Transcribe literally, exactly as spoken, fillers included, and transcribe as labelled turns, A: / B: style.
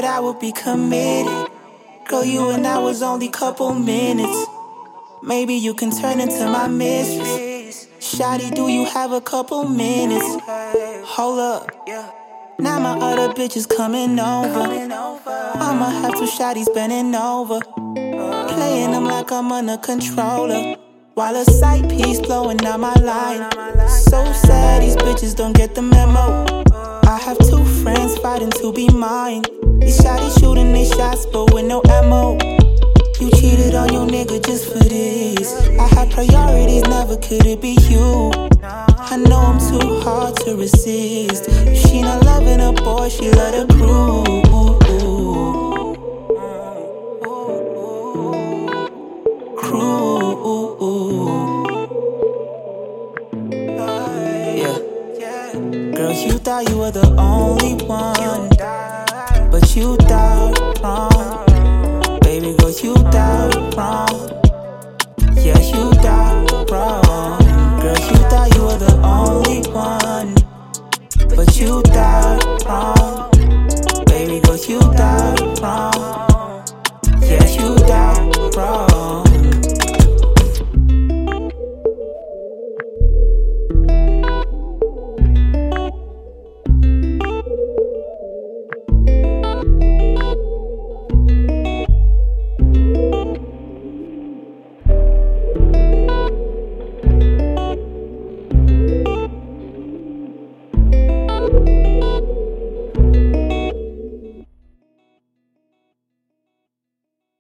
A: that I would be committed. Girl, you and I was only couple minutes. Maybe you can turn into my mistress. Shawty, do you have a couple minutes? Hold up, now my other bitch is coming over. I'ma have two shawties bending over, playing them like I'm on a controller, while a sight piece blowing out my line. So sad these bitches don't get the memo. I have two friends fighting to be mine. These shawties shooting they shots but with no ammo. You cheated on your nigga just for this. I had priorities, never could it be you. I know I'm too hard to resist. If she not loving a boy, she love the crew. Crew. Yeah. Girl, you thought you were the only one, but you thought wrong. Baby girl, you thought wrong. Yeah, you thought wrong. Girl, you thought you were the only one, but you thought wrong. Baby girl, you thought wrong.